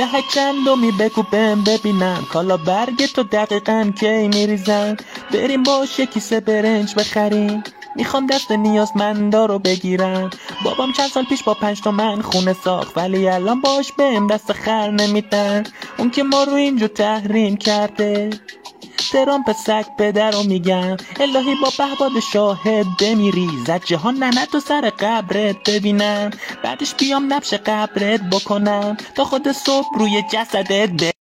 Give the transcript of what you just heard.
دهک چندمی بگو ببینم کالا برگ تو دقیقا کی میریزن. بریم باش یه کیسه برنج بخریم، میخوام دست نیازمندا رو بگیرم. بابام چند سال پیش با 5 تومن خونه ساخت، ولی الان باش بهم دست خر نمیدن. اون که ما رو اینجا تحریم کرده، ترامپ سگ پدر رو میگم. الهی با پهباد شاهد بمیری، زد جهان ننه تو سر قبرت ببینم. بعدش بیام نبش قبرت بکنم تا خود صبح روی جسدت